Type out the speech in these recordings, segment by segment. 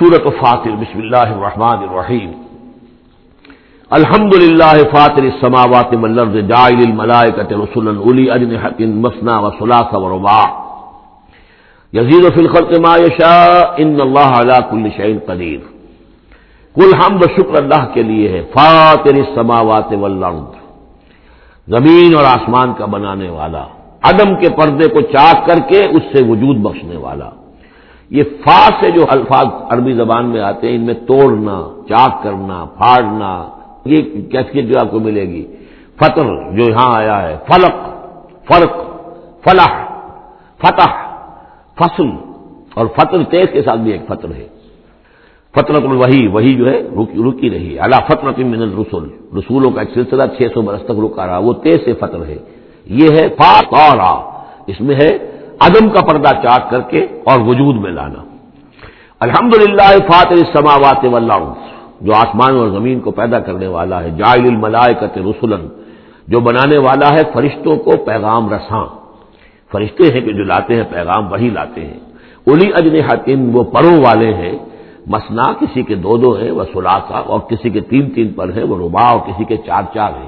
سورۃ فاطر بسم اللہ الرحمن الرحیم الحمد للہ فاطر السماوات والارض جاعل الملائکۃ رسلا اولی اجنحۃ مثنی وثلاث ورباع یزید فی الخلق ما یشاء ان اللہ علی کل شیء قدیر۔ کل حمد و شکر اللہ کے لیے ہے، فاطر السماوات والارض، زمین اور آسمان کا بنانے والا، عدم کے پردے کو چاک کر کے اس سے وجود بخشنے والا۔ یہ فا سے جو الفاظ عربی زبان میں آتے ہیں ان میں توڑنا، چاک کرنا، پھاڑنا، یہ کیفیت جو آپ کو ملے گی۔ فطر جو یہاں آیا ہے، فلق، فرق، فلاح، فتح، فصل، اور فطر تیز کے ساتھ بھی ایک فطر ہے۔ فترۃ الوحی، وہی جو ہے رکی رہی، علی فترۃ من الرسل، رسولوں کا ایک سلسلہ 600 برس تک رکا رہا، وہ تیز سے فطر ہے۔ یہ ہے فاطرہ، اس میں ہے عدم کا پردہ چاک کر کے اور وجود میں لانا۔ الحمدللہ فاطر السماوات والارض، جو آسمان اور زمین کو پیدا کرنے والا ہے، جاعل الملائکۃ رسلا، جو بنانے والا ہے فرشتوں کو پیغام رساں۔ فرشتے ہیں کہ جو لاتے ہیں پیغام، وہی لاتے ہیں۔ اولی اجنحۃ، وہ پروں والے ہیں، مثنا کسی کے دو دو ہیں، وہ ثلاثہ اور کسی کے تین تین پر ہیں، وہ رباع اور کسی کے چار چار ہیں۔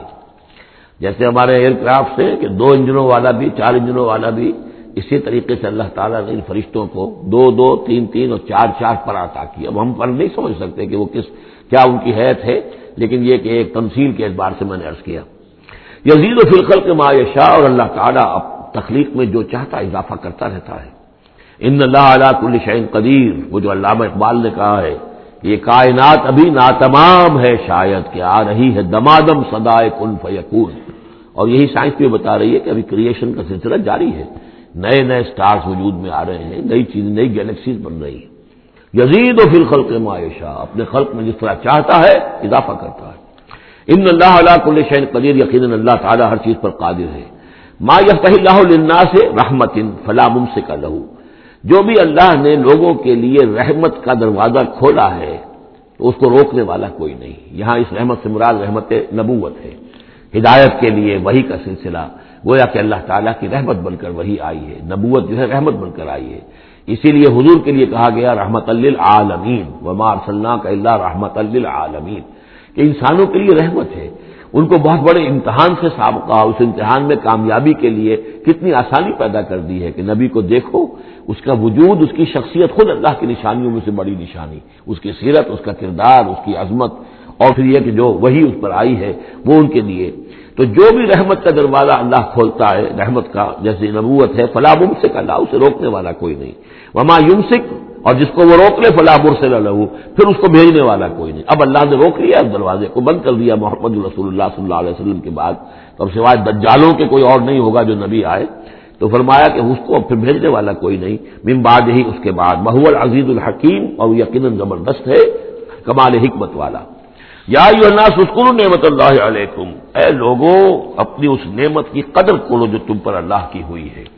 جیسے ہمارے ایئر کرافٹ سے کہ دو انجنوں والا بھی، چار انجنوں والا بھی، اسی طریقے سے اللہ تعالیٰ نے ان فرشتوں کو دو دو، تین تین اور چار چار پر عطا کیا۔ اب ہم پر نہیں سمجھ سکتے کہ وہ کیا ان کی حیث ہے، لیکن یہ کہ ایک تمثیل کے اعتبار سے میں نے عرض کیا۔ یزید فی الخلق ما یشاء، اور اللہ تعالیٰ اب تخلیق میں جو چاہتا اضافہ کرتا رہتا ہے۔ ان اللہ علی کل شیء قدیر، وہ جو علامہ اقبال نے کہا ہے یہ کائنات ابھی ناتمام ہے، شاید کہ آ رہی ہے دمادم صدائے کن فیکون۔ اور یہی سائنس بھی بتا رہی ہے کہ ابھی کریشن کا سلسلہ جاری ہے، نئے نئے سٹارز وجود میں آ رہے ہیں، نئی چیزیں، نئی گیلیکسیز بن رہی ہیں۔ یزید فی الخلق ما یشاء، اپنے خلق میں جس طرح چاہتا ہے اضافہ کرتا ہے۔ ان اللہ علی کل شیء قدیر، یقیناً اللہ تعالی ہر چیز پر قادر ہے۔ ما یفتح اللہ للناس رحمۃ فلا ممسک لہ، جو بھی اللہ نے لوگوں کے لیے رحمت کا دروازہ کھولا ہے تو اس کو روکنے والا کوئی نہیں۔ یہاں اس رحمت سے مراد رحمت نبوت ہے، ہدایت کے لیے وحی کا سلسلہ، گویا کہ اللہ تعالیٰ کی رحمت بن کر وحی آئی ہے، نبوت جو ہے رحمت بن کر آئی ہے۔ اسی لیے حضور کے لیے کہا گیا رحمت للعالمین، وما ارسلناک الا رحمت للعالمین، کہ انسانوں کے لیے رحمت ہے۔ ان کو بہت بڑے امتحان سے سابقہ، اس امتحان میں کامیابی کے لیے کتنی آسانی پیدا کر دی ہے کہ نبی کو دیکھو، اس کا وجود، اس کی شخصیت خود اللہ کی نشانیوں میں سے بڑی نشانی، اس کی سیرت، اس کا کردار، اس کی عظمت، اور پھر یہ کہ جو وہی اس پر آئی ہے وہ ان کے لیے۔ تو جو بھی رحمت کا دروازہ اللہ کھولتا ہے، رحمت کا، جیسے نبوت ہے، فلا ممسک اللہ، اسے روکنے والا کوئی نہیں۔ وما یمسک، اور جس کو وہ روک لے فلا مرسل لہ، پھر اس کو بھیجنے والا کوئی نہیں۔ اب اللہ نے روک لیا، اس دروازے کو بند کر دیا محمد رسول اللہ صلی اللہ علیہ وسلم کے بعد، تو اب سوائے دجالوں کے کوئی اور نہیں ہوگا جو نبی آئے، تو فرمایا کہ اس کو پھر بھیجنے والا کوئی نہیں، من بعد ہی، اس کے بعد، وہو العزیز الحکیم، اور یقیناً زبردست ہے، کمال حکمت والا۔ یا ایھا الناس اذکروا نعمت اللہ علیکم، اے لوگوں اپنی اس نعمت کی قدر کرو جو تم پر اللہ کی ہوئی ہے۔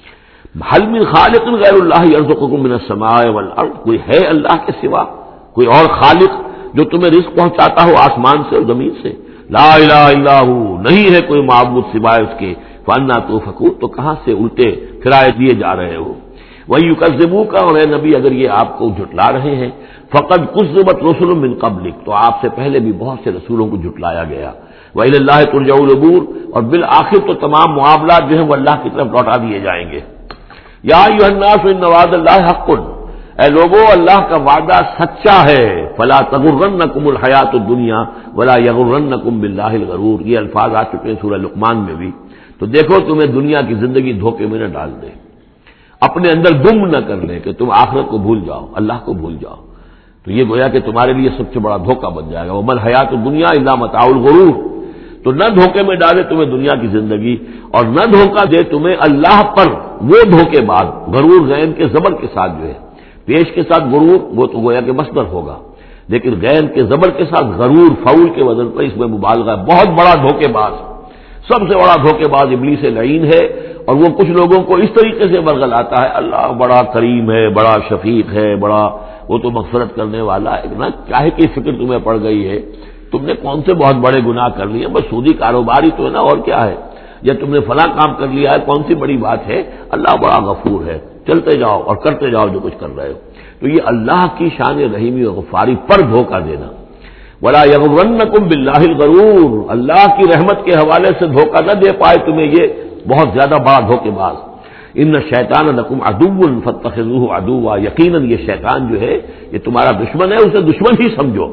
هل من خالق غیر اللہ یرزقکم من السماء والارض، کوئی ہے اللہ کے سوا کوئی اور خالق جو تمہیں رزق پہنچاتا ہو آسمان سے اور زمین سے؟ لا الہ الا ہو، نہیں ہے کوئی معبود سوائے اس کے، فانا توفکون، تو کہاں سے الٹے پھرائے دیے جا رہے ہو۔ وَيُكَذِّبُوكَ، اور اے نبی اگر یہ آپ کو جھٹلا رہے ہیں، فقد كُذِّبَتْ رُسُلٌ مِّن قَبْلِكَ، تو آپ سے پہلے بھی بہت سے رسولوں کو جھٹلایا گیا۔ وَإِلَى اللَّهِ تُرْجَعُ الْأُمُورُ، اور بالآخر تو تمام معاملات جو ہیں وہ اللہ کی طرف لوٹا دیے جائیں گے۔ یا ایھا الناس ان وعد اللہ حق، اے لوگوں اللہ کا وعدہ سچا ہے، فلا تغرنکم الحیات الدنیا ولا یغرنکم باللہ الغرور، یہ الفاظ آ چکے ہیں سورہ لقمان میں بھی۔ تو دیکھو تمہیں دنیا کی زندگی دھوکے میں نہ ڈال دے، اپنے اندر گم نہ کر لے کہ تم آخرت کو بھول جاؤ، اللہ کو بھول جاؤ، تو یہ گویا کہ تمہارے لیے سب سے بڑا دھوکہ بن جائے گا۔ وما الحیات الدنیا الا متاع الغرور، تو نہ دھوکے میں ڈالے تمہیں دنیا کی زندگی، اور نہ دھوکہ دے تمہیں اللہ پر وہ دھوکے بعد، غرور غین کے زبر کے ساتھ جو ہے، پیش کے ساتھ غرور وہ تو گویا کہ مصدر ہوگا، لیکن غین کے زبر کے ساتھ غرور فعول کے وزن پر، اس میں مبالغہ ہے، بہت بڑا دھوکے باز، سب سے بڑا دھوکے باز ابلیس لعین ہے۔ اور وہ کچھ لوگوں کو اس طریقے سے ورغلاتا ہے، اللہ بڑا کریم ہے، بڑا شفیق ہے، بڑا وہ تو مغفرت کرنے والا ہے، نا چاہے کی فکر تمہیں پڑ گئی ہے، تم نے کون سے بہت بڑے گناہ کر لیے، بس سودی کاروبار ہی تو ہے نا، اور کیا ہے، یا تم نے فلاں کام کر لیا ہے، کون سی بڑی بات ہے، اللہ بڑا غفور ہے۔ چلتے جاؤ اور کرتے جاؤ جو کچھ کر رہے ہو۔ تو یہ اللہ کی شان رحیمی و غفاری پر دھوکہ دینا۔ ولا یغرنکم باللہ الغرور، اللہ کی رحمت کے حوالے سے دھوکہ نہ دے پائے تمہیں یہ بہت زیادہ بڑا دھوکے باز۔ ان الشیطان لکم عدو فاتخذوہ عدوا، یقیناً یہ شیطان جو ہے یہ تمہارا دشمن ہے، اسے دشمن ہی سمجھو۔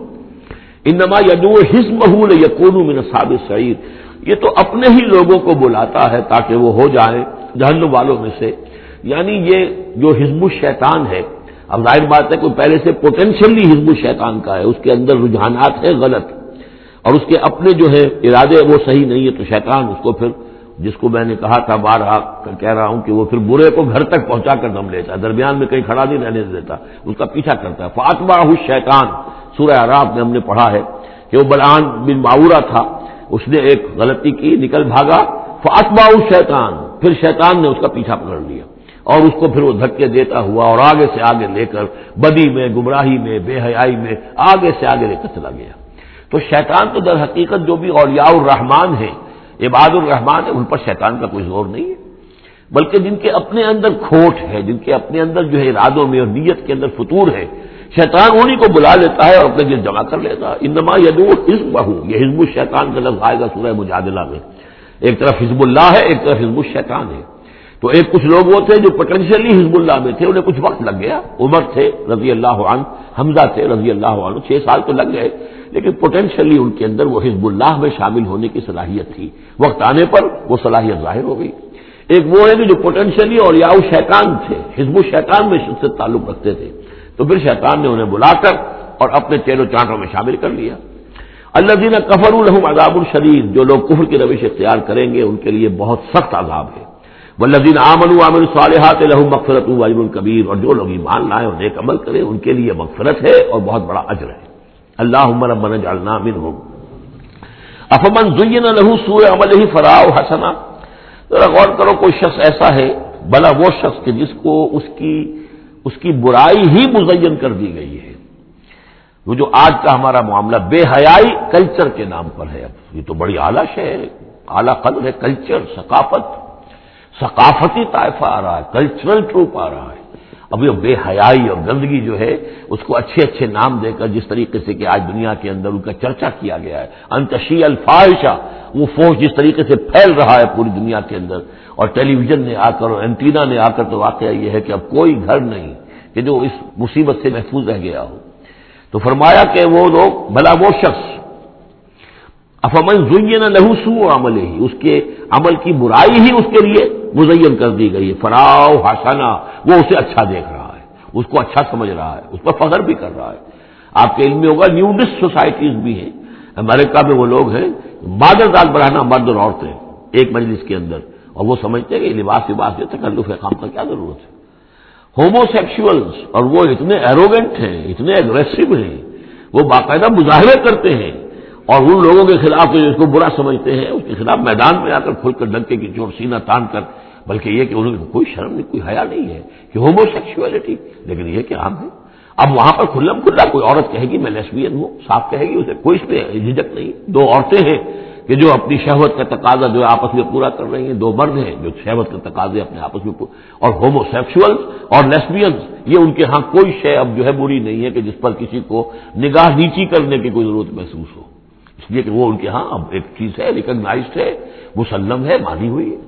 انما یدعو حزبہ لیکونوا من اصحاب السعیر، یہ تو اپنے ہی لوگوں کو بلاتا ہے تاکہ وہ ہو جائیں جہنم والوں میں سے۔ یعنی یہ جو حزب الشیطان ہے، اب ظاہر بات ہے کوئی پہلے سے پوٹینشلی حزب الشیطان کا ہے، اس کے اندر رجحانات ہیں غلط اور اس کے اپنے جو ہے ارادے وہ صحیح نہیں ہے، تو شیطان اس کو پھر، جس کو میں نے کہا تھا بارہا کہہ رہا ہوں کہ وہ پھر برے کو گھر تک پہنچا کر دم لیتا ہے، درمیان میں کہیں کھڑا نہیں رہنے دیتا، اس کا پیچھا کرتا ہے۔ فاتبعہ الشیطان، سورہ اعراف میں ہم نے پڑھا ہے کہ وہ بلعام بن معورہ تھا، اس نے ایک غلطی کی، نکل بھاگا، فاتبعہ الشیطان، پھر شیطان نے اس کا پیچھا پکڑ لیا اور اس کو پھر وہ دھکے دیتا ہوا اور آگے سے آگے لے کر بدی میں، گمراہی میں، بے حیائی میں آگے سے آگے لے کر چلا گیا۔ تو شیطان تو در حقیقت جو بھی اولیاء الرحمان ہیں، عباد الرحمان ہیں، ان پر شیطان کا کوئی زور نہیں ہے، بلکہ جن کے اپنے اندر کھوٹ ہے، جن کے اپنے اندر جو ہے ارادوں میں اور نیت کے اندر فتور ہے، شیطان انہی کو بلا لیتا ہے اور اپنے دل جمع کر لیتا ہے۔ انما یدعو حزبہ، یہ حزب الشیطان کا لفظ آئے گا سورہ مجادلہ میں، ایک طرف حزب اللہ ہے، ایک طرف حزب الشیطان ہے۔ تو ایک کچھ لوگ وہ تھے جو پوٹینشلی حزب اللہ میں تھے، انہیں کچھ وقت لگ گیا، عمر تھے رضی اللہ عنہ، حمزہ تھے رضی اللہ عنہ، 6 سال تو لگ گئے، لیکن پوٹینشلی ان کے اندر وہ حزب اللہ میں شامل ہونے کی صلاحیت تھی، وقت آنے پر وہ صلاحیت ظاہر ہو گئی۔ ایک وہ ہے کہ جو پوٹینشلی اولیاء شیطان تھے، حزب الشیطان میں سے تعلق رکھتے تھے، تو پھر شیطان نے انہیں بلا کر اور اپنے چیلوں چانٹوں میں شامل کر لیا۔ الذین کفروا لهم عذاب شدید، جو لوگ کفر کی روش اختیار کریں گے ان کے لیے بہت سخت عذاب ہے۔ والذین آمنوا وعملوا الصالحات لهم مغفرۃ واجر کبیر، اور جو لوگ ایمان لائے اور نیک عمل کریں ان کے لیے مغفرت ہے اور بہت بڑا اجر ہے۔ اللہم ربنا اجعلنا منہم۔ افمن زین له سوء عملہ فرآہ حسنا، ذرا غور کرو، کوئی شخص ایسا ہے، بھلا وہ شخص کہ جس کو اس کی برائی ہی مزین کر دی گئی ہے۔ وہ جو آج کا ہمارا معاملہ بے حیائی کلچر کے نام پر ہے، اب یہ تو بڑی اعلیٰ شے ہے، اعلیٰ قدر ہے، کلچر، ثقافت، ثقافتی طائفہ آ رہا ہے، کلچرل ٹروپ آ رہا ہے۔ اب یہ بے حیائی اور گندگی جو ہے اس کو اچھے اچھے نام دے کر جس طریقے سے کہ آج دنیا کے اندر ان کا چرچا کیا گیا ہے، انتشی الفاحشہ، وہ فحش جس طریقے سے پھیل رہا ہے پوری دنیا کے اندر، اور ٹیلی ویژن نے آ کر اور اینٹینا نے آ کر، تو واقعہ یہ ہے کہ اب کوئی گھر نہیں کہ جو اس مصیبت سے محفوظ رہ گیا ہو۔ تو فرمایا کہ وہ لوگ، بھلا وہ شخص، افمن زین له سوء عملہ، اس کے عمل کی برائی ہی اس کے لیے مزین کر دی گئی ہے، فرآہ حسنا، وہ اسے اچھا دیکھ رہا ہے، اس کو اچھا سمجھ رہا ہے، اس پر فخر بھی کر رہا ہے۔ آپ کے علم میں ہوگا نیوڈسٹ سوسائٹیز بھی ہیں، امریکہ میں وہ لوگ ہیں، مادرزاد بڑھانا مرد اور عورتیں ایک مجلس کے اندر، اور وہ سمجھتے ہیں کہ لباس جو تکلف خام کا کیا ضرورت ہے۔ ہومو سیکشولز، اور وہ اتنے ایروگنٹ ہیں، اتنے اگریسو ہیں، وہ باقاعدہ مظاہرے کرتے ہیں، اور ان لوگوں کے خلاف جو اس کو برا سمجھتے ہیں اس کے خلاف میدان میں آ کر کھل کر ڈنکے کی چوٹ سینہ تان کر، بلکہ یہ کہ انہوں نے کوئی شرم نہیں، کوئی حیا نہیں ہے کہ ہومو سیکشولیٹی، لیکن یہ کہ عام ہے۔ اب وہاں پر کھلم کھلا کوئی عورت کہے گی میں لیسبین ہوں، صاف کہے گی، اسے کوئی اس میں جھجک نہیں۔ دو عورتیں ہیں کہ جو اپنی شہوت کا تقاضا جو آپس میں پورا کر رہی ہیں، دو مرد ہیں جو شہوت کے تقاضے اپنے آپس میں اور ہومو سیکشول اور لیسبینز، یہ ان کے ہاں کوئی شے اب جو ہے بری نہیں ہے کہ جس پر کسی کو نگاہ نیچی کرنے کی کوئی ضرورت محسوس ہو، اس لیے کہ وہ ان کے ہاں اب ایک چیز ہے، ریکگنائزڈ ہے، مسلم ہے، مانی ہوئی ہے۔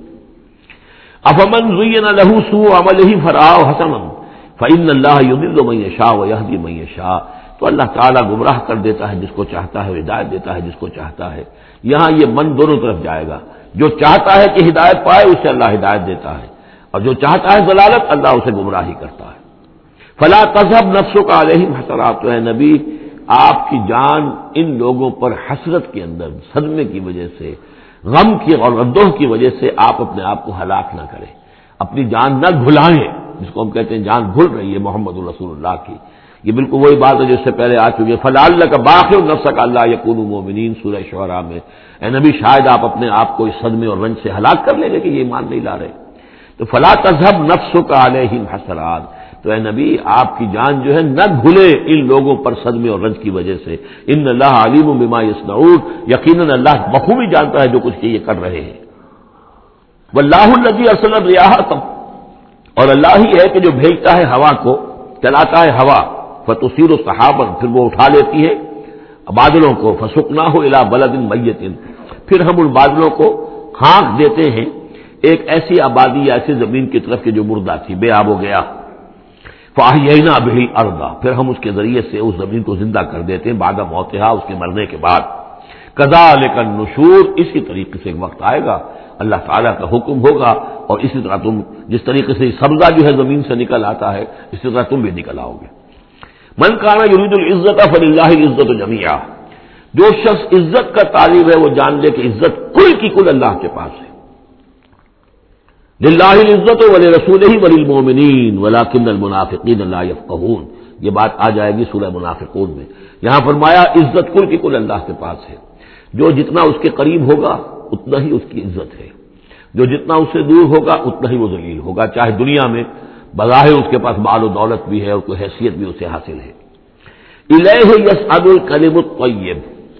افمن زین له سوء عملہ فرآہ حسنا فإن اللہ یضل من یشاء ویہدی من یشاء، تو اللہ تعالیٰ گمراہ کر دیتا ہے جس کو چاہتا ہے، ہدایت دیتا ہے جس کو چاہتا ہے۔ یہاں یہ من دونوں طرف جائے گا، جو چاہتا ہے کہ ہدایت پائے اسے اللہ ہدایت دیتا ہے، اور جو چاہتا ہے ضلالت اللہ اسے گمراہی کرتا ہے۔ فلا تذهب نفسك علیہم حسرات، تو اے نبی آپ کی جان ان لوگوں پر حسرت کے اندر، صدمے کی وجہ سے، غم کی اور اندوہ کی وجہ سے آپ اپنے آپ کو ہلاک نہ کریں، اپنی جان نہ گھلائیں، جس کو ہم کہتے ہیں جان گھل رہی ہے محمد رسول اللہ کی۔ یہ بالکل وہی بات ہے جس سے پہلے آ چکی ہے، فلعلک باخع نفسک الا یکونوا مؤمنین، سورہ شعراء میں۔ اے نبی شاید آپ اپنے آپ کو اس صدمے اور رنج سے ہلاک کر لیں گے کہ یہ ایمان نہیں لا رہے۔ تو فلا تذهب نفسك علیہم حسرات، تو اے نبی آپ کی جان جو ہے نہ گھلے ان لوگوں پر صدمے اور رنج کی وجہ سے۔ ان اللہ علیم بما یصنعون، یقیناً اللہ بخوبی جانتا ہے جو کچھ یہ کر رہے ہیں۔ واللہ الذی ارسل الرياح، اور اللہ ہی ہے کہ جو بھیجتا ہے ہوا کو، چلاتا ہے ہوا، فتصیر سحابا، پھر وہ اٹھا لیتی ہے بادلوں کو، فسقناہ الی بلد میت، پھر ہم ان بادلوں کو ہانک دیتے ہیں ایک ایسی آبادی یا ایسی زمین کی طرف کہ جو مردہ تھی، بے آب ہو گیا، فاحیینا بہ الارض، پھر ہم اس کے ذریعے سے اس زمین کو زندہ کر دیتے ہیں بعد موتہا، اس کے مرنے کے بعد، کذالک النشور، اسی طریقے سے ایک وقت آئے گا اللہ تعالیٰ کا حکم ہوگا اور اسی طرح تم جس طریقے سے سبزہ جو ہے زمین سے نکل آتا ہے اسی طرح تم بھی نکل آؤ گے۔ من کان یرید العزت فللہ العزت جمیعا، جو شخص عزت کا طالب ہے وہ جان لے کہ عزت کل کی کل اللہ کے پاس ہے۔ للہ العزت ولرسولہ وللمؤمنین ولکن المنافقین لا یفقہون، یہ بات آ جائے گی سورہ منافقون میں۔ یہاں فرمایا عزت کل کی کل اللہ کے پاس ہے، جو جتنا اس کے قریب ہوگا اتنا ہی اس کی عزت ہے، جو جتنا اس سے دور ہوگا اتنا ہی وہ ذلیل ہوگا، چاہے دنیا میں بظاہر اس کے پاس مال و دولت بھی ہے اور کوئی حیثیت بھی اسے حاصل ہے۔ الیہ یصعد الکلم الطیب،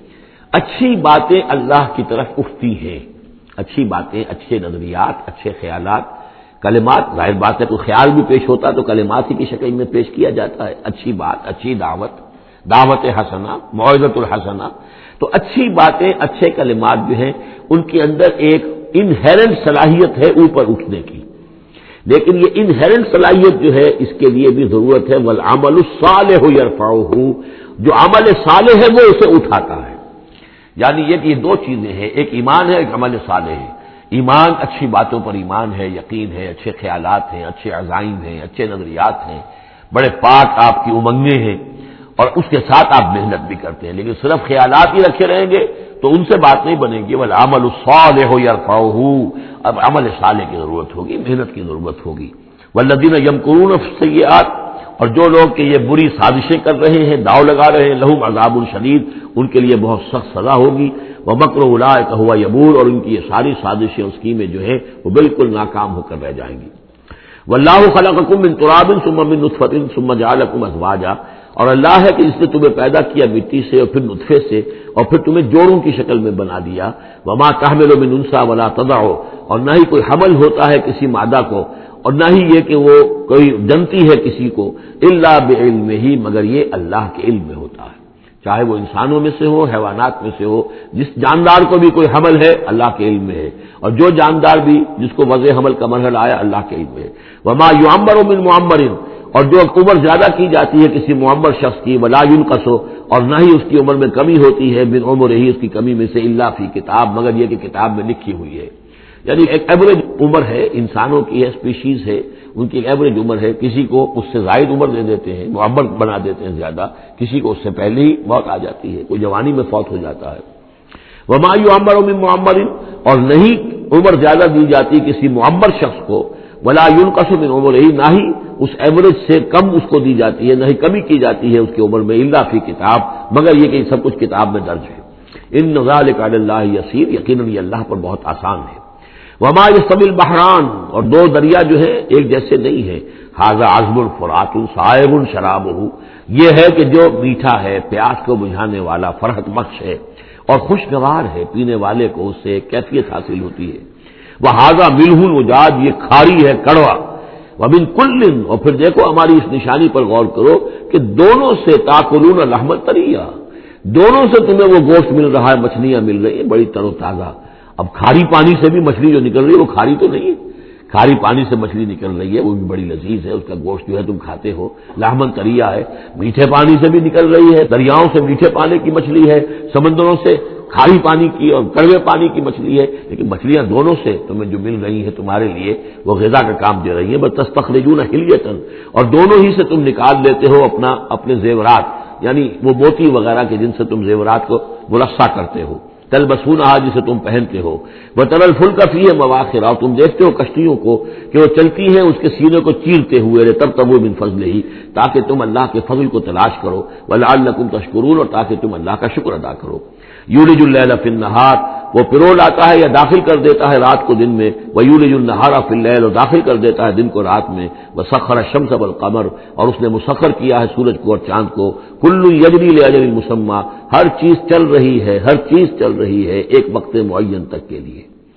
اچھی باتیں اللہ کی طرف اٹھتی ہیں، اچھی باتیں، اچھے نظریات، اچھے خیالات، کلمات، ظاہر بات ہے کوئی خیال بھی پیش ہوتا تو کلمات ہی کی شکل میں پیش کیا جاتا ہے، اچھی بات، اچھی دعوت، دعوت حسنہ، موعظۃ الحسنہ، تو اچھی باتیں، اچھے کلمات جو ہیں ان کے اندر ایک انہیرنٹ صلاحیت ہے اوپر اٹھنے کی، لیکن یہ انہیرنٹ صلاحیت جو ہے اس کے لیے بھی ضرورت ہے والعمل الصالح یرفعہ، جو عمل صالح ہے وہ اسے اٹھاتا ہے، یعنی یہ کہ یہ دو چیزیں ہیں، ایک ایمان ہے، ایک عمل صالح ہے۔ ایمان اچھی باتوں پر ایمان ہے، یقین ہے، اچھے خیالات ہیں، اچھے عزائم ہیں، اچھے نظریات ہیں، بڑے پاک آپ کی امنگیں ہیں اور اس کے ساتھ آپ محنت بھی کرتے ہیں، لیکن صرف خیالات ہی رکھے رہیں گے تو ان سے بات نہیں بنے گی، والعمل الصالح یرفعہ، اب عمل صالح کی ضرورت ہوگی، محنت کی ضرورت ہوگی۔ والذین یمکرون السیئات، اور جو لوگ کہ یہ بری سازشیں کر رہے ہیں، داؤ لگا رہے ہیں، لہم عذاب شدید، ان کے لیے بہت سخت سزا ہوگی، ومکر اولئک ھو یبور، اور ان کی یہ ساری سازشیں اور اسکیمیں جو ہیں وہ بالکل ناکام ہو کر رہ جائیں گی۔ واللہ خلقکم من تراب ثم من نطفۃ ثم جعلکم ازواجا، اور اللہ ہے کہ اس نے تمہیں پیدا کیا مٹی سے اور پھر نطفے سے اور پھر تمہیں جوڑوں کی شکل میں بنا دیا، وما تحمل من انثى ولا تضع، اور نہ ہی کوئی حمل ہوتا ہے کسی مادہ کو اور نہ ہی یہ کہ وہ کوئی جنتی ہے کسی کو، الا بعلمہ، مگر یہ اللہ کے علم میں ہوتا ہے، چاہے وہ انسانوں میں سے ہو، حیوانات میں سے ہو، جس جاندار کو بھی کوئی حمل ہے اللہ کے علم میں ہے، اور جو جاندار بھی جس کو وضع حمل کا مرحلہ آیا اللہ کے علم میں ہے۔ وما یعمر من معمر، اور جو عمر زیادہ کی جاتی ہے کسی معمر شخص کی، ولا ينقص، اور نہ ہی اس کی عمر میں کمی ہوتی ہے، من عمرہ، اس کی کمی میں سے، الا فی کتاب، مگر یہ کہ کتاب میں لکھی ہوئی ہے، یعنی ایک ایوریج عمر ہے، انسانوں کی ہے، اسپیشیز ہے، ان کی ایک ایوریج عمر ہے، کسی کو اس سے زائد عمر دے دیتے ہیں، معمر بنا دیتے ہیں زیادہ، کسی کو اس سے پہلے ہی موت آ جاتی ہے، کوئی جوانی میں فوت ہو جاتا ہے۔ وما یعمر من معمر، اور نہیں عمر زیادہ دی جاتی کسی معمر شخص کو، ولا ينقص من عمرہ، نہ ہی اس ایوریج سے کم اس کو دی جاتی ہے، نہ ہی کمی کی جاتی ہے اس کی عمر میں، الا فی کتاب، مگر یہ کہ سب کچھ کتاب میں درج ہے۔ ان ذلک علی اللہ یسیر، یقیناً یہ اللہ پر بہت آسان ہے۔ وما یستوی البحران، اور دو دریا جو ہے ایک جیسے نہیں ہے، ھذا عذب فرات سائغ شرابہ، یہ ہے کہ جو میٹھا ہے، پیاس کو بجھانے والا، فرحت بخش ہے اور خوشگوار ہے، پینے والے کو اس سے ایک کیفیت حاصل ہوتی ہے۔ وھذا ملح اجاج، یہ کھاری ہے، کڑوا، ومن کل، اور پھر دیکھو ہماری اس نشانی پر غور کرو کہ دونوں سے تاکلون لحم طریا، دونوں سے تمہیں وہ گوشت مل رہا ہے، مچھلیاں مل رہی ہیں بڑی تر و تازہ۔ اب کھاری پانی سے بھی مچھلی جو نکل رہی ہے وہ کھاری تو نہیں ہے، کھاری پانی سے مچھلی نکل رہی ہے وہ بھی بڑی لذیذ ہے، اس کا گوشت جو ہے تم کھاتے ہو، لحمن طریا ہے، میٹھے پانی سے بھی نکل رہی ہے، دریاؤں سے میٹھے پانی کی مچھلی ہے، سمندروں سے کھاری پانی کی اور کڑوے پانی کی مچھلی ہے، لیکن مچھلیاں دونوں سے تمہیں جو مل رہی ہیں تمہارے لیے وہ غذا کا کام دے رہی ہیں، بس تستخرجون حلیۃ، اور دونوں ہی سے تم نکال لیتے ہو اپنے زیورات، یعنی وہ موتی وغیرہ کے جن سے تم زیورات کو مرصع کرتے ہو، تلبسونھا، جسے تم پہنتے ہو، وتری الفلک فیہ مواخر، اور تم دیکھتے ہو کشتیوں کو کہ وہ چلتی ہیں اس کے سینے کو چیرتے ہوئے، لتبتغوا من فضلہ، تاکہ تم اللہ کے فضل کو تلاش کرو، ولعلکم تشکرون، اور تاکہ تم اللہ کا شکر ادا کرو۔ یولج اللیل فی النہار، وہ پرو لاتا ہے یا داخل کر دیتا ہے رات کو دن میں، ویولج النہار فی اللیل، اور داخل کر دیتا ہے دن کو رات میں، وسخر الشمس والقمر، اور اس نے مسخر کیا ہے سورج کو اور چاند کو، کل یجری لاجل مسمى، ہر چیز چل رہی ہے، ہر چیز چل رہی ہے ایک وقت معین تک کے لیے۔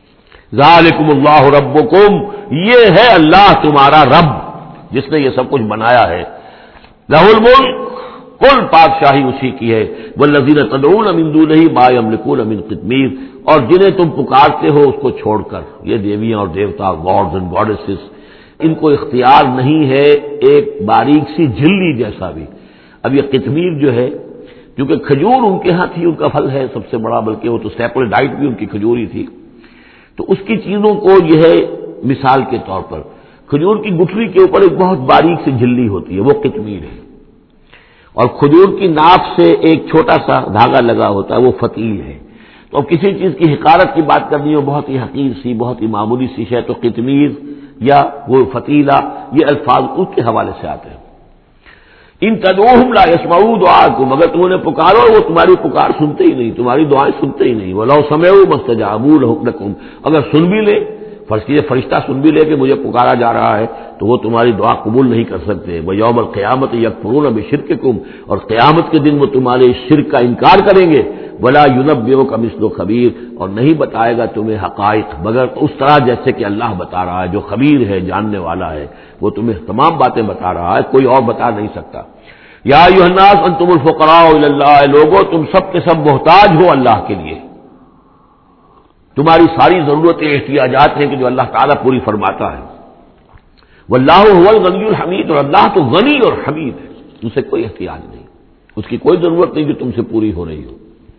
ذالکم اللہ ربکم، یہ ہے اللہ تمہارا رب جس نے یہ سب کچھ بنایا ہے. لہ الملک، کل بادشاہی اسی کی ہے. والذین تدعون من دونہ ما یملکون من قطمیر، اور جنہیں تم پکارتے ہو اس کو چھوڑ کر، یہ دیویاں اور دیوتا، گاڈز اینڈ گاڈیسز، ان کو اختیار نہیں ہے ایک باریک سی جھلی جیسا بھی. اب یہ قطمیر جو ہے، کیونکہ کھجور ان کے ہاں تھی، ان کا پھل ہے سب سے بڑا، بلکہ وہ تو سیپل ڈائٹ بھی ان کی کھجور ہی تھی، تو اس کی چیزوں کو یہ ہے مثال کے طور پر کھجور کی گٹھلی کے اوپر ایک بہت باریک سی جھلی ہوتی ہے، وہ قطمیر ہے. اور کھجور کی ناف سے ایک چھوٹا سا دھاگا لگا ہوتا ہے، وہ فتیل ہے. تو اب کسی چیز کی حقارت کی بات کرنی ہو، بہت ہی حقیر سی، بہت ہی معمولی سی شے، تو قطمیر یا وہ فتیلہ، یہ الفاظ اس کے حوالے سے آتے ہیں. ان تدعوہم لا یسمعوا دعاءکم، اگر تم انہیں پکارو وہ تمہاری پکار سنتے ہی نہیں، تمہاری دعائیں سنتے ہی نہیں. ولو سمعوا ما استجابوا لکم، اگر سن بھی لے، فرض کیجیے فرشتہ سن بھی لے کہ مجھے پکارا جا رہا ہے، تو وہ تمہاری دعا قبول نہیں کر سکتے. ویوم القیامت یکفرون بشرککم، اور قیامت کے دن وہ تمہارے شرک کا انکار کریں گے. ولا ینبئک مثل خبیر، اور نہیں بتائے گا تمہیں حقائق مگر اس طرح جیسے کہ اللہ بتا رہا ہے، جو خبیر ہے، جاننے والا ہے، وہ تمہیں تمام باتیں بتا رہا ہے، کوئی اور بتا نہیں سکتا. یا ایھا الناس انتم الفقراء الی اللہ، لوگوں تم سب کے سب محتاج ہو اللہ کے لیے، تمہاری ساری ضرورتیں احتیاجات ہیں کہ جو اللہ تعالیٰ پوری فرماتا ہے. واللہ هو الغنی الحمید، اور اللہ تو غنی اور حمید ہے، اسے کوئی احتیاج نہیں، اس کی کوئی ضرورت نہیں جو تم سے پوری ہو رہی ہو.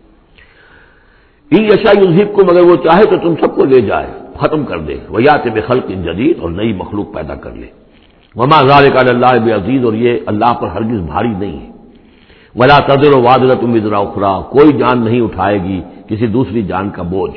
ان یشاء یذھبکم، اگر وہ چاہے تو تم سب کو لے جائے، ختم کر دے. ویأتی بخلق جدید، اور نئی مخلوق پیدا کر لے. وما ذلک علی اللہ بعزیز، اور یہ اللہ پر ہرگز بھاری نہیں ہے. ولا تزر وازرۃ وزر اخری، کوئی جان نہیں اٹھائے گی کسی دوسری جان کا بوجھ.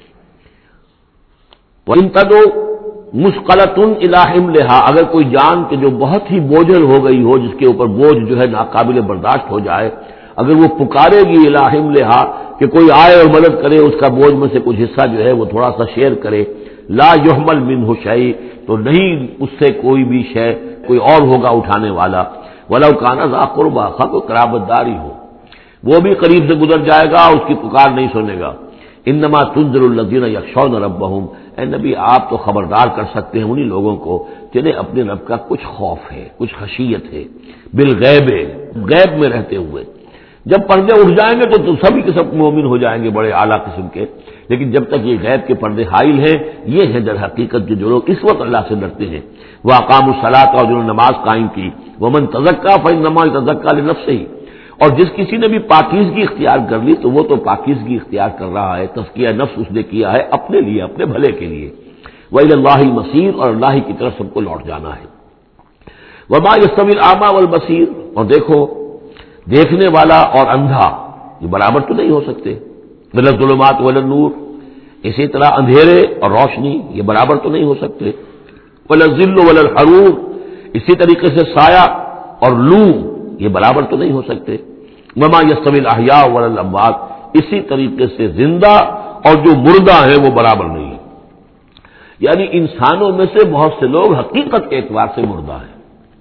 وَإِن تَدْعُ مُثْقَلَةٌ إِلَىٰ حِمْلِهَا، اگر کوئی جان کہ جو بہت ہی بوجھل ہو گئی ہو، جس کے اوپر بوجھ جو ہے ناقابل برداشت ہو جائے، اگر وہ پکارے گی إِلَىٰ حِمْلِهَا کہ کوئی آئے اور مدد کرے، اس کا بوجھ میں سے کچھ حصہ جو ہے وہ تھوڑا سا شیئر کرے، لا يحمل منه شيء، تو نہیں اس سے کوئی بھی شے، کوئی اور ہوگا اٹھانے والا. وَلَوْ كَانَ ذَا قُرْبَىٰ، خواہ کوئی قرابت داری ہو، وہ بھی قریب سے گزر جائے گا، اس کی پکار نہیں سنے گا. انما تنذر الذین یخشون ربهم، اے نبی آپ تو خبردار کر سکتے ہیں انہی لوگوں کو جنہیں اپنے رب کا کچھ خوف ہے، کچھ خشیت ہے، بالغیب، غیب میں رہتے ہوئے. جب پردے اٹھ جائیں گے تو سبھی کے سب مومن ہو جائیں گے، بڑے اعلیٰ قسم کے. لیکن جب تک یہ غیب کے پردے حائل ہیں، یہ ہے در حقیقت جو لوگ اس وقت اللہ سے ڈرتے ہیں. وَأَقَامُوا الصَّلَاةَ، اور جنہوں نے نماز قائم کی. وَمَن تَزَكَّىٰ فَإِنَّمَا يَتَزَكَّىٰ لِنَفْسِهِ، اور جس کسی نے بھی پاکیزگی اختیار کر لی تو وہ تو پاکیزگی اختیار کر رہا ہے، تزکیہ نفس اس نے کیا ہے اپنے لیے، اپنے بھلے کے لیے. وَإِلَى اللَّهِ الْمَصِيرُ، اور اللہ ہی کی طرف سب کو لوٹ جانا ہے. وَمَا يَسْتَوِي الْأَعْمَىٰ وَالْبَصِيرُ، اور دیکھو دیکھنے والا اور اندھا یہ برابر تو نہیں ہو سکتے. وَلَا الظُّلُمَاتُ وَلَا النُّورُ، اسی طرح اندھیرے اور روشنی یہ برابر تو نہیں ہو سکتے. وَلَا الظِّلُّ وَلَا الْحَرُورُ، اسی طریقے سے سایہ اور لو یہ برابر تو نہیں ہو سکتے. وَمَا يَسْتَوِي الْأَحْيَاءُ وَلَا الْأَمْوَاتُ، اسی طریقے سے زندہ اور جو مردہ ہیں وہ برابر نہیں ہیں. یعنی انسانوں میں سے بہت سے لوگ حقیقت کے اعتبار سے مردہ ہیں،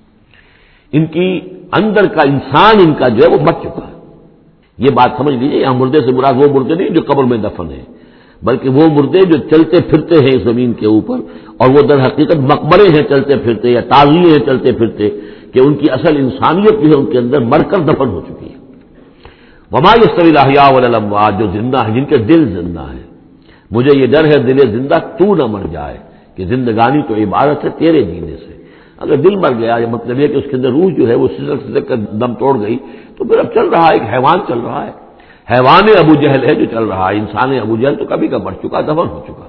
ان کی اندر کا انسان ان کا جو ہے وہ مر چکا ہے. یہ بات سمجھ لیجیے، یہاں مردے سے مراد وہ مردے نہیں جو قبر میں دفن ہیں، بلکہ وہ مردے جو چلتے پھرتے ہیں اس زمین کے اوپر، اور وہ در حقیقت مقبرے ہیں چلتے پھرتے، یا تعزیے ہیں چلتے پھرتے، کہ ان کی اصل انسانیت جو ہے ان کے اندر مر کر دفن ہو چکی ہے. وما يستوي الأحياء ولا الأموات، جو زندہ ہیں، جن کے دل زندہ ہیں. مجھے یہ ڈر ہے دل زندہ تو نہ مر جائے، کہ زندگانی تو عبارت ہے تیرے جینے سے. اگر دل مر گیا، یہ مطلب یہ کہ اس کے اندر روح جو ہے وہ سسک کر دم توڑ گئی، تو پھر اب چل رہا ہے، ایک حیوان چل رہا ہے. حیوان ابو جہل ہے جو چل رہا ہے، انسان ابو جہل تو کبھی کا مر چکا، دفن ہو چکا.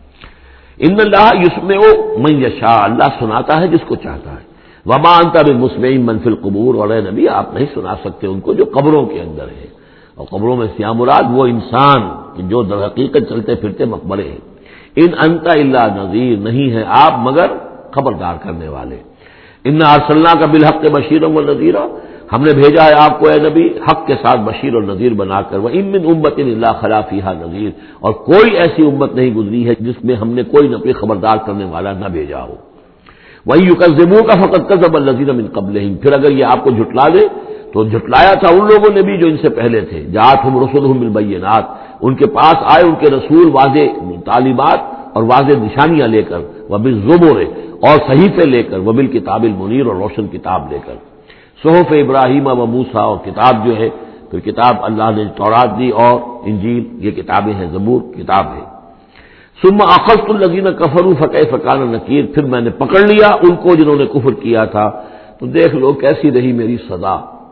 ان اللہ یسمع من یشاء، اللہ سناتا ہے جس کو چاہتا ہے. وما انت بمسمع من فی القبور، اور اے نبی آپ نہیں سنا سکتے ان کو جو قبروں کے اندر ہے. اور قبروں میں سے مراد وہ انسان جو در حقیقت چلتے پھرتے مقبرے ہیں. ان انت الا نذیر، نہیں ہے آپ مگر خبردار کرنے والے. انا ارسلناک بالحق بشیرا ونذیرا، ہم نے بھیجا ہے آپ کو اے نبی حق کے ساتھ بشیر اور نذیر بنا کر. وان من امۃ الا خلا فیہا نذیر، اور کوئی ایسی امت نہیں گزری ہے جس میں ہم نے کوئی نہ کوئی خبردار کرنے والا نہ بھیجا ہو. وَإِن يُكَذِّبُوكَ فَقَدْ كَذَّبَ الَّذِينَ مِن قَبْلِهِمْ، پھر اگر یہ آپ کو جھٹلا دے تو جھٹلایا تھا ان لوگوں نے بھی جو ان سے پہلے تھے. جاءتْهُمْ رُسُلُهُم بِالْبَيِّنَاتِ، ان کے پاس آئے ان کے رسول واضح تعلیمات اور واضح نشانیاں لے کر، وبالزبر اور صحیفے لے کر، وبالکتاب المنیر اور روشن کتاب لے کر، صحف ابراہیم و موسیٰ اور کتاب جو ہے، پھر کتاب اللہ نے تورات دی اور انجیل، یہ کتابیں ہیں، زبور کتاب ہے۔ ثم اخذت الذین کفروا فکیف کان نکیر، پھر میں نے پکڑ لیا ان کو جنہوں نے کفر کیا تھا، تو دیکھ لو کیسی رہی میری سزا۔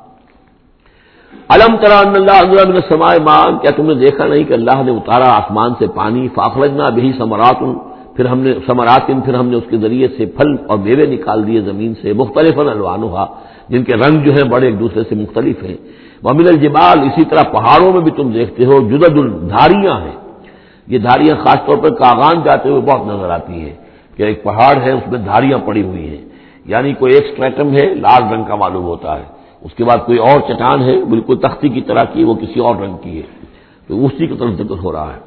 الم تری ان اللہ انزل من السماء ماء، کیا تم نے دیکھا نہیں کہ اللہ نے اتارا آسمان سے پانی، فاخرجنا به ثمرات، پھر ہم نے پھر ہم نے اس کے ذریعے سے پھل اور میوے نکال دیے زمین سے، مختلفا الوانھا، جن کے رنگ جو ہیں بڑے ایک دوسرے سے مختلف ہیں، ومن الجبال، اسی طرح پہاڑوں میں بھی تم دیکھتے ہو، جدد، دھاریاں ہیں، یہ دھاریاں خاص طور پر کاغان جاتے ہوئے بہت نظر آتی ہیں کہ ایک پہاڑ ہے اس میں دھاریاں پڑی ہوئی ہیں، یعنی کوئی ایک اسٹریٹم ہے لال رنگ کا معلوم ہوتا ہے، اس کے بعد کوئی اور چٹان ہے بالکل تختی کی طرح کی، وہ کسی اور رنگ کی ہے، تو اسی کی طرف ذکر ہو رہا ہے۔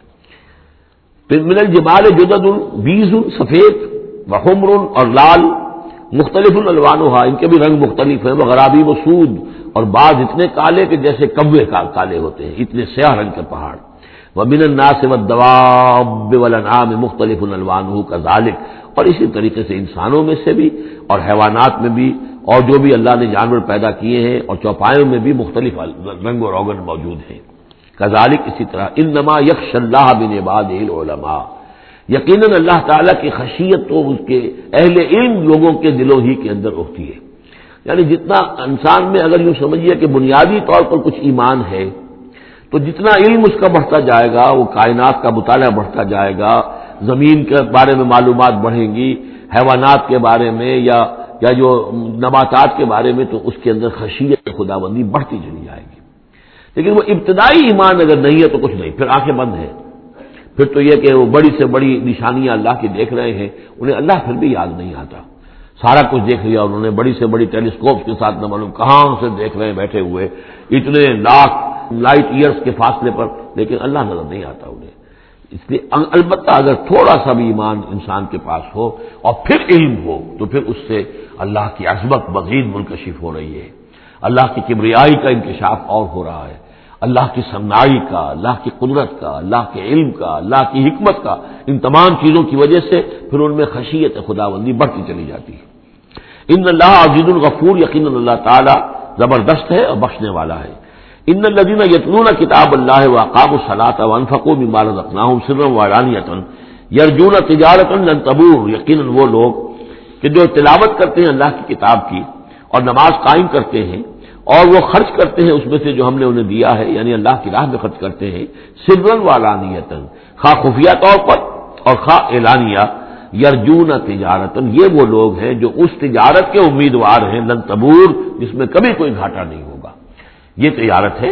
پھر من الجبال جدد، بیض، سفید، وحمر اور لال، مختلف الوانھا، ان کے بھی رنگ مختلف ہیں، وغرابیب سود، اور بعض اتنے کالے کہ جیسے کوے کالے ہوتے ہیں، اتنے سیاہ رنگ کے پہاڑ، ومن الناس والدواب والانعام مختلف الوانہ کذالک، اور اسی طریقے سے انسانوں میں سے بھی اور حیوانات میں بھی، اور جو بھی اللہ نے جانور پیدا کیے ہیں اور چوپایوں میں بھی مختلف رنگ و روغن موجود ہیں، کذالک اسی طرح، انما یخشی اللہ من عبادہ العلماء، یقیناً اللہ تعالیٰ کی خشیت تو اس کے اہل علم لوگوں کے دلوں ہی کے اندر ہوتی ہے، یعنی جتنا انسان میں اگر یوں سمجھیے کہ بنیادی طور پر کچھ ایمان ہے، تو جتنا علم اس کا بڑھتا جائے گا، وہ کائنات کا مطالعہ بڑھتا جائے گا، زمین کے بارے میں معلومات بڑھیں گی، حیوانات کے بارے میں یا جو نباتات کے بارے میں، تو اس کے اندر خشیت خداوندی بڑھتی چلی جائے گی۔ لیکن وہ ابتدائی ایمان اگر نہیں ہے تو کچھ نہیں، پھر آنکھیں بند ہیں، پھر تو یہ کہ وہ بڑی سے بڑی نشانیاں اللہ کی دیکھ رہے ہیں، انہیں اللہ پھر بھی یاد نہیں آتا، سارا کچھ دیکھ لیا انہوں نے، بڑی سے بڑی ٹیلیسکوپ کے ساتھ نہ معلوم کہاں سے دیکھ رہے ہیں بیٹھے ہوئے، اتنے لاکھ لائٹ ایئرس کے فاصلے پر، لیکن اللہ نظر نہیں آتا انہیں۔ اس لیے البتہ اگر تھوڑا سا بھی ایمان انسان کے پاس ہو اور پھر علم ہو، تو پھر اس سے اللہ کی عظمت مزید منکشف ہو رہی ہے، اللہ کی کبریائی کا انکشاف اور ہو رہا ہے، اللہ کی صنعائی کا، اللہ کی قدرت کا، اللہ کے علم کا، اللہ کی حکمت کا، ان تمام چیزوں کی وجہ سے پھر ان میں خشیت خداوندی بڑھتی چلی جاتی ہے۔ ان اللہ عزیز الغفور، یقیناً اللہ تعالی زبردست ہے اور بخشنے والا ہے۔ ان الذین یتلون کتاب اللہ واقاموا الصلاۃ وانفقوا مما رزقناہم سرا وعلانیۃ یرجون تجارۃ لن تبور، یقیناً وہ لوگ کہ جو تلاوت کرتے ہیں اللہ کی کتاب کی اور نماز قائم کرتے ہیں اور وہ خرچ کرتے ہیں اس میں سے جو ہم نے انہیں دیا ہے، یعنی اللہ کی راہ میں خرچ کرتے ہیں، سرا وعلانیۃ، خواہ خفیہ طور پر اور خواہ اعلانیہ، یرجون تجارت، یہ وہ لوگ ہیں جو اس تجارت کے امیدوار ہیں، لن تبور، جس میں کبھی کوئی گھاٹا نہیں ہوگا۔ یہ تجارت ہے،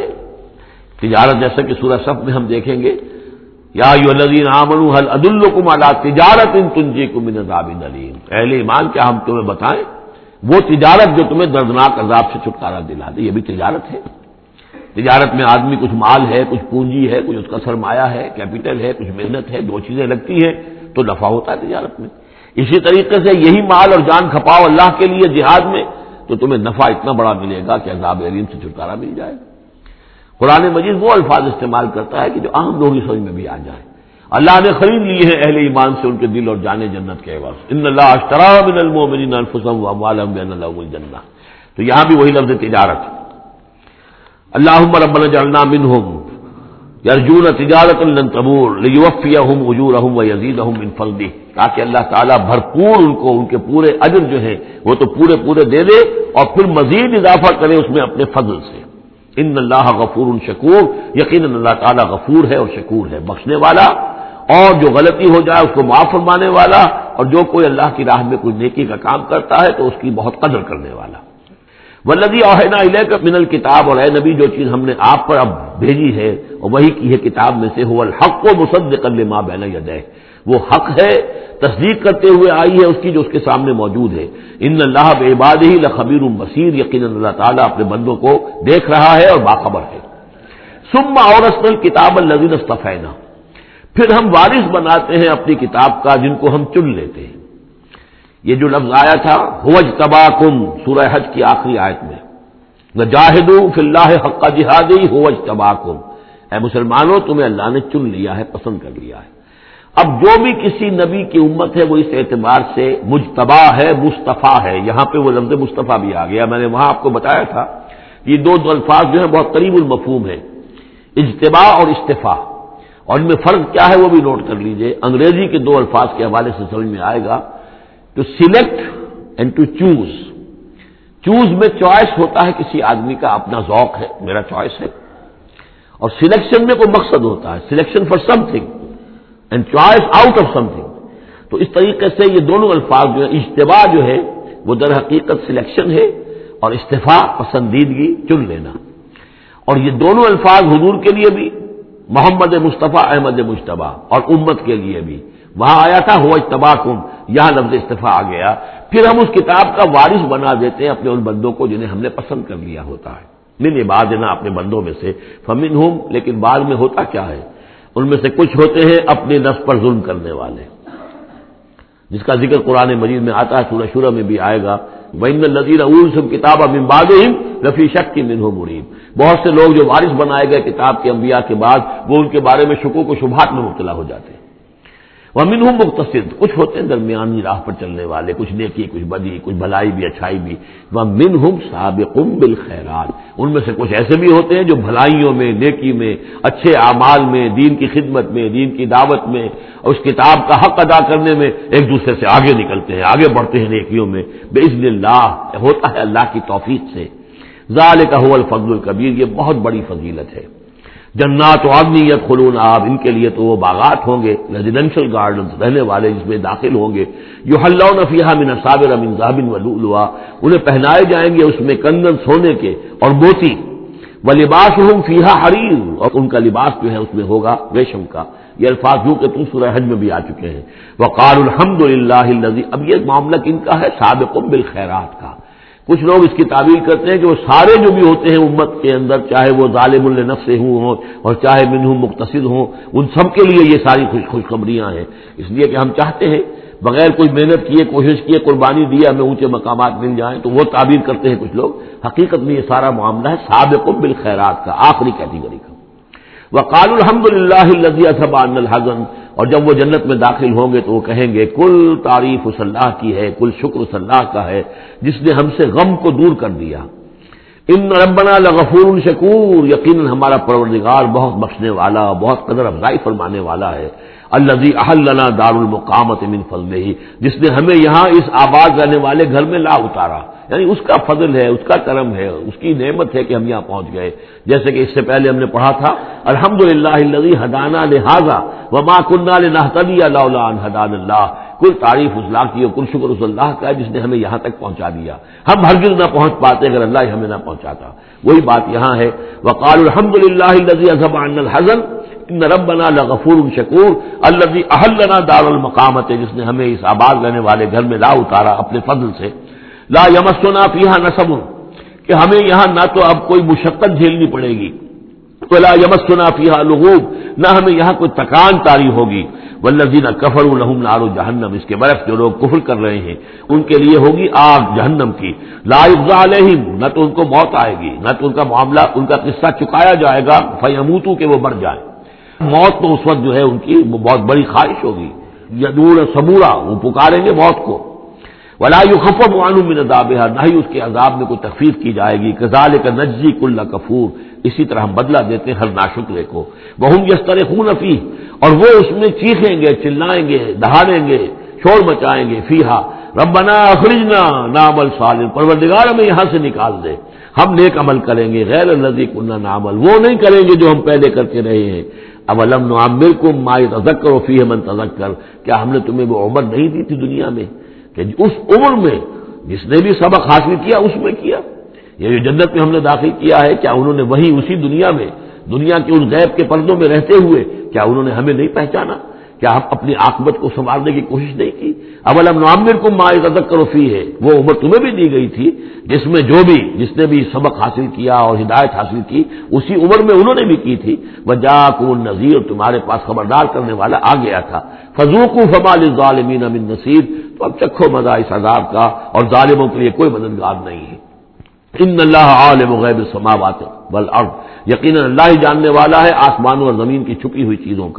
تجارت جیسا کہ سورہ صف میں ہم دیکھیں گے، یا ایھا الذین آمنوا هل ادلکم علی تجارۃ تنجیکم من عذاب الیم، اہل ایمان کیا ہم تمہیں بتائیں وہ تجارت جو تمہیں دردناک عذاب سے چھٹکارا دلا دے۔ یہ بھی تجارت ہے، تجارت میں آدمی کچھ مال ہے، کچھ پونجی ہے، کچھ اس کا سرمایہ ہے، کیپٹل ہے، کچھ محنت ہے، دو چیزیں لگتی ہیں تو نفع ہوتا ہے تجارت میں۔ اسی طریقے سے یہی مال اور جان کھپاؤ اللہ کے لیے جہاد میں تو تمہیں نفع اتنا بڑا ملے گا کہ عذاب الیم سے چھٹکارا مل جائے گا۔ قرآن مجید وہ الفاظ استعمال کرتا ہے کہ جو عام لوگوں کی سمجھ میں بھی آ جائے۔ اللہ نے خرید لیے ہیں اہل ایمان سے ان کے دل اور جانیں جنت کے عوض، ان اللہ اشتری من المؤمنین انفسهم واموالهم بان لهم الجنہ، تو یہاں بھی وہی لفظ تجارت۔ اللهم ربنا اجعلنا منهم یرجون تجارۃ لن تبور لیوفیہم اجورہم ویزیدہم من فضلہ، تاکہ اللہ تعالیٰ بھرپور ان کو ان کے پورے اجر جو ہیں وہ تو پورے دے دے اور پھر مزید اضافہ کرے اس میں اپنے فضل سے۔ ان اللہ غفور شکور، یقیناً اللہ تعالیٰ غفور ہے اور شکور ہے، بخشنے والا اور جو غلطی ہو جائے اس کو معاف فرمانے والا، اور جو کوئی اللہ کی راہ میں کوئی نیکی کا کام کرتا ہے تو اس کی بہت قدر کرنے والا۔ والذی اوحینا الیک من الکتاب، اور اے نبی جو چیز ہم نے آپ پر اب بھیجی ہے اور وہی کی ہے کتاب میں سے، هو الحق مصدقا لما بین یدیہ، وہ حق ہے تصدیق کرتے ہوئے آئی ہے اس کی جو اس کے سامنے موجود ہے۔ ان اللہ بعبادہ لخبیر بصیر، یقیناً اللہ تعالیٰ اپنے بندوں کو دیکھ رہا ہے اور باخبر ہے۔ ثم اورثنا الکتاب الذین اصطفینا، پھر ہم وارث بناتے ہیں اپنی کتاب کا جن کو ہم چن لیتے ہیں۔ یہ جو لفظ آیا تھا هو اجتباکم، سورہ حج کی آخری آیت میں، وجاہدوا فی اللہ حق جہادہ هو اجتباکم، اے مسلمانوں تمہیں اللہ نے چن لیا ہے، پسند کر لیا ہے۔ اب جو بھی کسی نبی کی امت ہے وہ اس اعتبار سے مجتبی ہے، مصطفیٰ ہے. یہاں پہ وہ لفظ مصطفیٰ بھی آ گیا. میں نے وہاں آپ کو بتایا تھا یہ دو الفاظ جو ہیں بہت قریب المفہوم ہیں، اجتباء اور استفاء، اور ان میں فرق کیا ہے وہ بھی نوٹ کر لیجئے. انگریزی کے دو الفاظ کے حوالے سے سمجھ میں آئے گا. To select and to choose. Choose میں چوائس ہوتا ہے کسی آدمی کا اپنا ذوق ہے، میرا چوائس ہے، اور سلیکشن میں کوئی مقصد ہوتا ہے، selection for something and choice out of something. تو اس طریقے سے یہ دونوں الفاظ جو ہے، اجتباء جو ہے وہ در حقیقت سلیکشن ہے، اور استفاء پسندیدگی چن لینا. اور یہ دونوں الفاظ حضور کے لیے بھی، محمد مصطفیٰ احمد مجتبیٰ، اور امت کے لیے بھی. وہاں آیا تھا ہوا اجتباکم، یہاں لفظ استفاء آ گیا. پھر ہم اس کتاب کا وارث بنا دیتے ہیں اپنے ان بندوں کو جنہیں ہم نے پسند کر لیا ہوتا ہے. من عبادنا، اپنے بندوں میں سے. فمنہم، لیکن بعد میں ہوتا کیا ہے، ان میں سے کچھ ہوتے ہیں اپنے نفس پر ظلم کرنے والے، جس کا ذکر قرآن مجید میں آتا ہے، سورہ شورى میں بھی آئے گا. وَإِنَّ الَّذِينَ أُورِثُوا الْكِتَابَ مِن بَعْدِهِمْ لَفِي شَكٍّ مِّنْهُ مُرِيبٍ. بہت سے لوگ جو وارث بنائے گئے کتاب کے انبیاء کے بعد، وہ ان کے بارے میں شکوک و شبہات میں مبتلا ہو جاتے ہیں. وَمِنْهُمْ مُقْتَصِدٌ، کچھ ہوتے ہیں درمیانی راہ پر چلنے والے، کچھ نیکی کچھ بدی، کچھ بھلائی بھی اچھائی بھی. وَمِنْهُمْ سَابِقٌ بِالْخَيْرَاتِ، ان میں سے کچھ ایسے بھی ہوتے ہیں جو بھلائیوں میں، نیکی میں، اچھے اعمال میں، دین کی خدمت میں، دین کی دعوت میں، اور اس کتاب کا حق ادا کرنے میں ایک دوسرے سے آگے نکلتے ہیں، آگے بڑھتے ہیں نیکیوں میں. بِإِذْنِ اللَّهِ، ہوتا ہے اللہ کی توفیق سے. ذَلِكَ هُوَ الْفَضْلُ الْكَبِيرُ، یہ بہت بڑی فضیلت ہے. جنات عدن یدخلونہا، ان کے لیے تو وہ باغات ہوں گے، ریزیڈینشل گارڈنز، رہنے والے جس میں داخل ہوں گے. یحلون فیہا من اساور من ذہب ولؤلؤا، انہیں پہنائے جائیں گے اس میں کنگن سونے کے اور موتی. ولباسہم فیہا حریر، اور ان کا لباس جو ہے اس میں ہوگا ریشم کا. یہ الفاظ جو کہ سورہ حج میں بھی آ چکے ہیں. وقالوا الحمد للہ الذی، اب یہ معاملہ کن کا ہے، سابق بالخیرات کا. کچھ لوگ اس کی تعبیر کرتے ہیں کہ وہ سارے جو بھی ہوتے ہیں امت کے اندر، چاہے وہ ظالم لنفسہ ہوں اور چاہے منہم مقتصد ہوں، ان سب کے لیے یہ ساری خوشخبریاں ہیں. اس لیے کہ ہم چاہتے ہیں بغیر کوئی محنت کیے، کوشش کیے، قربانی دی ہمیں اونچے مقامات مل جائیں، تو وہ تعبیر کرتے ہیں کچھ لوگ. حقیقت میں یہ سارا معاملہ ہے سابق بالخیرات کا، آخری کیٹیگری کا. وقالوا الحمد للہ الذی اذھب عنا الحزن، اور جب وہ جنت میں داخل ہوں گے تو وہ کہیں گے کل تعریف اس اللہ کی ہے، کل شکر اس اللہ کا ہے جس نے ہم سے غم کو دور کر دیا. ان ربنا لغفور شکور، یقیناً ہمارا پروردگار بہت بخشنے والا، بہت قدر افزائی فرمانے والا ہے. الذی احلنا دار المقامۃ من فضلہ، جس نے ہمیں یہاں اس آباد رہنے والے گھر میں لا اتارا، یعنی اس کا فضل ہے، اس کا کرم ہے، اس کی نعمت ہے کہ ہم یہاں پہنچ گئے. جیسے کہ اس سے پہلے ہم نے پڑھا تھا الحمدللہ الذی ہدانا لہذا وما کنا لنہتدی لولا ان ہدانا اللہ، کل تعریف اس اللہ کی اور کل شکر اس اللہ کا ہے جس نے ہمیں یہاں تک پہنچا دیا. ہم ہرگز نہ پہنچ پاتے اگر اللہ ہی ہمیں نہ پہنچاتا. وہی بات یہاں ہے. وقالوا الحمدللہ الذی اذھب عنا الحزن ان ربنا لغفور شکور الذی احلنا دار المقامۃ، جس نے ہمیں اس آباد رہنے والے گھر میں لا اتارا اپنے فضل سے. لا یمسنا فیہا نصب، کہ ہمیں یہاں نہ تو اب کوئی مشقت جھیلنی پڑے گی، ولا یمسنا فیہا لغوب، نہ ہمیں یہاں کوئی تکان طاری ہوگی. والذین کفروا لہم نار جہنم، اس کے برعکس جو لوگ کفر کر رہے ہیں ان کے لیے ہوگی آگ جہنم کی. لا یقضی علیہم، نہ تو ان کو موت آئے گی، نہ تو ان کا معاملہ، ان کا قصہ چکایا جائے گا فیموتوا، کہ وہ مر جائیں. موت تو اس وقت جو ہے ان کی بہت بڑی خواہش ہوگی، یدعون ثبورا، وہ پکاریں گے موت کو. ولا یخفف عنہم من عذابها، نہ ہی اس کے عذاب میں کوئی تخفیف کی جائے گی. کذالک نجزی کل کفور، اسی طرح ہم بدلہ دیتے ہیں ہر ناشکرے کو. وہم یسترخون فیہ، اور وہ اس میں چیخیں گے، چلائیں گے، دہاڑیں گے، شور مچائیں گے. فیہا ربنا اخرجنا نعمل صالحا، پروردگار ہمیں یہاں سے نکال دے، ہم نیک عمل کریں گے، غیر الذی کنا نعمل، وہ نہیں کریں گے جو ہم پہلے کرتے رہے ہیں. اولم نعمرکم ما یتذکر فیہ من تذکر، کیا ہم نے تمہیں وہ عمر نہیں دی تھی دنیا میں کہ اس عمر میں جس نے بھی سبق حاصل کیا اس میں کیا. یہ جو جنت میں ہم نے داخل کیا ہے، کیا انہوں نے وہی اسی دنیا میں، دنیا کے اس غیب کے پردوں میں رہتے ہوئے کیا انہوں نے ہمیں نہیں پہچانا؟ کیا ہم اپنی عاقبت کو سنوارنے کی کوشش نہیں کی؟ اولم نعمرکم ما یتذکر فیہ، وہ عمر تمہیں بھی دی گئی تھی جس میں جس نے بھی سبق حاصل کیا اور ہدایت حاصل کی اسی عمر میں انہوں نے بھی کی تھی. وجاءکم النذیر، تمہارے پاس خبردار کرنے والا آ گیا تھا. فذوقوا فما للظالمین من نصیر، تو اب چکھو مزہ اس عذاب کا، اور ظالموں کے لیے کوئی مددگار نہیں ہے. ان اللہ عالم غیب السماوات والارض، یقیناً اللہ ہی جاننے والا ہے آسمانوں اور زمین کی چھپی ہوئی چیزوں کا.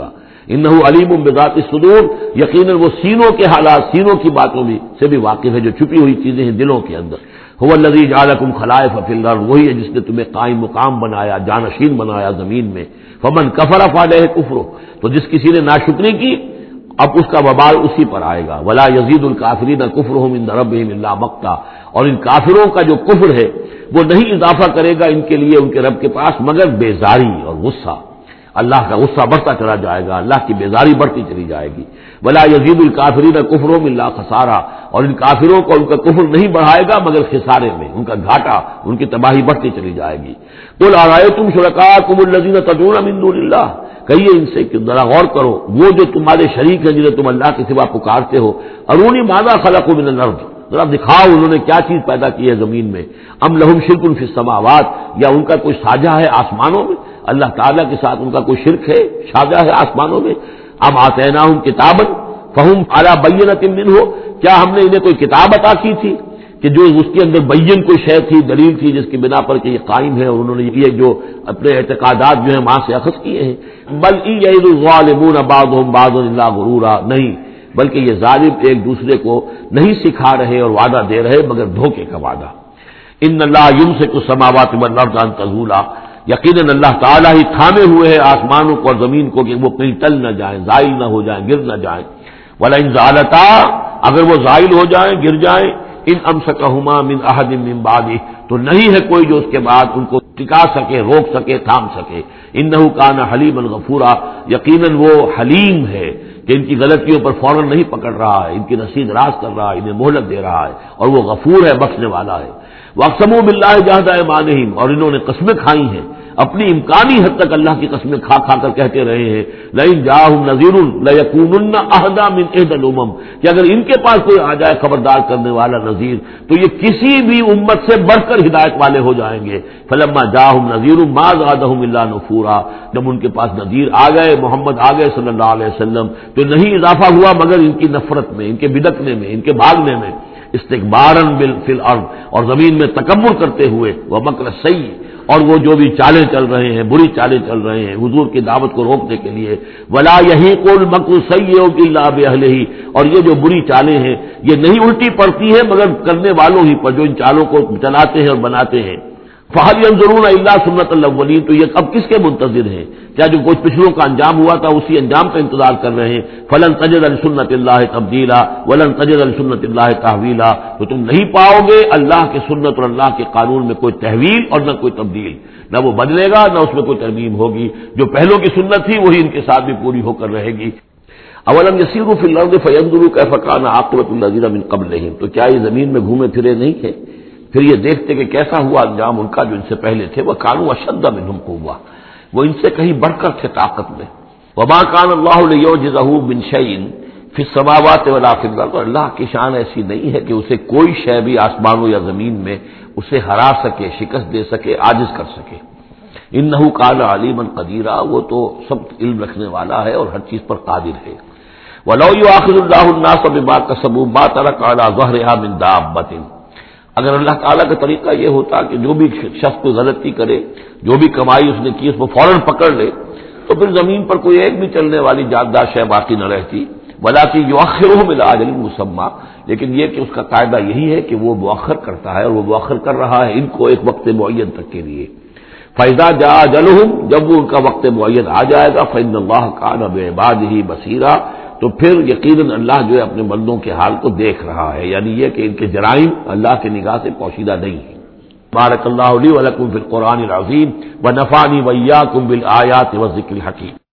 انہ علیم بذات الصدور، یقیناً وہ سینوں کے حالات، سینوں کی باتوں بھی سے بھی واقف ہے، جو چھپی ہوئی چیزیں ہیں دلوں کے اندر۔ هو الذی جعلکم خلائف فی الارض، وہی ہے جس نے تمہیں قائم مقام بنایا، جانشین بنایا زمین میں۔ فمن کفر فعلیہ کفرہ، تو جس کسی نے ناشکری کی اب اس کا وبال اسی پر آئے گا۔ ولا یزید الکافرین کفرہم عند ربہم الا مقتا، اور ان کافروں کا جو کفر ہے وہ نہیں اضافہ کرے گا ان کے لیے ان کے رب کے پاس مگر بیزاری اور غصہ۔ اللہ کا غصہ بڑھتا چلا جائے گا، اللہ کی بیزاری بڑھتی چلی جائے گی۔ ولا یزید الکافرین کفرہم الا خسارا، اور ان کافروں کو ان کا کفر نہیں بڑھائے گا مگر خسارے میں، ان کا گھاٹا، ان کی تباہی بڑھتی چلی جائے گی۔ قل ارأیتم شرکاءکم الذین تدعون من دون اللہ، کہیے ان سے کہ ذرا غور کرو وہ جو تمہارے شریک ہیں جنہیں تم اللہ کے سوا پکارتے ہو، ارونی ماذا خلقوا من الارض، ذرا دکھاؤ انہوں نے کیا چیز پیدا کی ہے زمین میں، ام لہم شرک فی السماوات، یا ان کا کوئی ساجہ ہے آسمانوں میں، اللہ تعالیٰ کے ساتھ ان کا کوئی شرک ہے، ساجہ ہے آسمانوں میں۔ ام آتیناہم کتابا فہم علی بینۃ منہ، کیا ہم نے انہیں کوئی کتاب عطا کی تھی کہ جو اس کے اندر بین کوئی شے تھی، دلیل تھی جس کی بنا پر کہ یہ قائم ہے، اور انہوں نے یہ جو اپنے اعتقادات جو ہیں وہاں سے اخذ کیے ہیں۔ بل یعظ الظالمون بعضهم بعضا الا غرورا، نہیں بلکہ یہ ظالم ایک دوسرے کو نہیں سکھا رہے اور وعدہ دے رہے مگر دھوکے کا وعدہ۔ ان اللہ یمسک السماوات والارض ان تزولا، یقیناً اللہ تعالیٰ ہی تھامے ہوئے ہیں آسمانوں کو اور زمین کو کہ وہ کہیں ٹل نہ جائیں، زائل نہ ہو جائیں، گر نہ جائیں۔ وَلَئِن زَالَتَا، اگر وہ زائل ہو جائیں، گر جائیں، ان امسکہما من احد من بعدہ، تو نہیں ہے کوئی جو اس کے بعد ان کو ٹکا سکے، روک سکے، تھام سکے۔ انہ کان حلیما غفورا، یقیناً وہ حلیم ہے کہ ان کی غلطیوں پر فوراً نہیں پکڑ رہا ہے، ان کی رسید راز کر رہا ہے، انہیں مہلت دے رہا ہے، اور وہ غفور ہے، بخشنے والا ہے۔ وَأَقْسَمُوا بِاللَّهِ جَهْدَ أَيْمَانِهِمْ، اور انہوں نے قسمیں کھائی ہیں اپنی امکانی حد تک اللہ کی قسمیں کھا کھا کر کہتے رہے ہیں، لئن جاءہم نذیر لیکونن اہدی من احدی الامم، کہ اگر ان کے پاس کوئی آ جائے خبردار کرنے والا نذیر تو یہ کسی بھی امت سے بڑھ کر ہدایت والے ہو جائیں گے۔ فلما جاءہم نذیر ما زادہم الا نفورا، جب ان کے پاس نذیر آ گئے، محمد آ گئے صلی اللہ علیہ وسلم، تو نہیں اضافہ ہوا مگر ان کی نفرت میں، ان کے بدکنے میں، ان کے بھاگنے میں، استکباراً فی الارض، اور زمین میں تکبر کرتے ہوئے، ومکر السیء، اور وہ جو بھی چالیں چل رہے ہیں، بری چالیں چل رہے ہیں حضور کی دعوت کو روکنے کے لیے۔ ولا یحیق المکر السیء الا باہلہ، اور یہ جو بری چالیں ہیں یہ نہیں الٹی پڑتی ہیں مگر کرنے والوں ہی پر، جو ان چالوں کو چلاتے ہیں اور بناتے ہیں۔ فہل ينظرون الا سنت الاولین، تو یہ اب کس کے منتظر ہیں؟ کیا جو کچھ پچھلوں کا انجام ہوا تھا اسی انجام کا انتظار کر رہے ہیں؟ فلن تجد لسنت اللہ تبدیلا ولن تجد لسنت اللہ تحویلا، تو تم نہیں پاؤ گے اللہ کی سنت اور اللہ کے قانون میں کوئی تحویل اور نہ کوئی تبدیل، نہ وہ بدلے گا نہ اس میں کوئی ترمیم ہوگی۔ جو پہلوں کی سنت تھی وہی ان کے ساتھ بھی پوری ہو کر رہے گی۔ اولم یسیروا فی الارض فینظروا کیف کان عاقبۃ الذین من قبلہم، تو کیا یہ زمین میں گھومے پھرے نہیں تھے پھر یہ دیکھتے کہ کیسا ہوا انجام ان کا جو ان سے پہلے تھے۔ وہ کانوا اشد منہم قوہ، وہ ان سے کہیں بڑھ کر تھے طاقت میں۔ وما کان اللہ لیعجزہ من شیء فی السماوات ولا فی الارض، اللہ کی شان ایسی نہیں ہے کہ اسے کوئی شے بھی آسمانوں یا زمین میں اسے ہرا سکے، شکست دے سکے، عاجز کر سکے۔ انہ کان علیما قدیرا، وہ تو سب علم رکھنے والا ہے اور ہر چیز پر قادر ہے۔ ولو یؤاخذ اللہ الناس بما کسبوا ما ترک علی ظہرها من دابۃ، اگر اللہ تعالیٰ کا طریقہ یہ ہوتا کہ جو بھی شخص کو غلطی کرے، جو بھی کمائی اس نے کی اس کو فوراً پکڑ لے، تو پھر زمین پر کوئی ایک بھی چلنے والی جاندار شے باقی نہ رہتی۔ ولکن یؤخرھم الی اجل مسمى، لیکن یہ کہ اس کا قاعدہ یہی ہے کہ وہ مؤخر کرتا ہے، اور وہ مؤخر کر رہا ہے ان کو ایک وقت معین تک کے لیے۔ فاذا جاء اجلھم، جب وہ ان کا وقت معین آ جائے گا، فإن اللہ کان بعبادہ بصیرا، تو پھر یقیناً اللہ جو ہے اپنے بندوں کے حال کو دیکھ رہا ہے، یعنی یہ کہ ان کے جرائم اللہ کی نگاہ سے پوشیدہ نہیں ہیں۔ بارک اللہ لی ولکم فی القرآن العظیم ونفعنی وإیاکم بالآیات والذکر الحکیم۔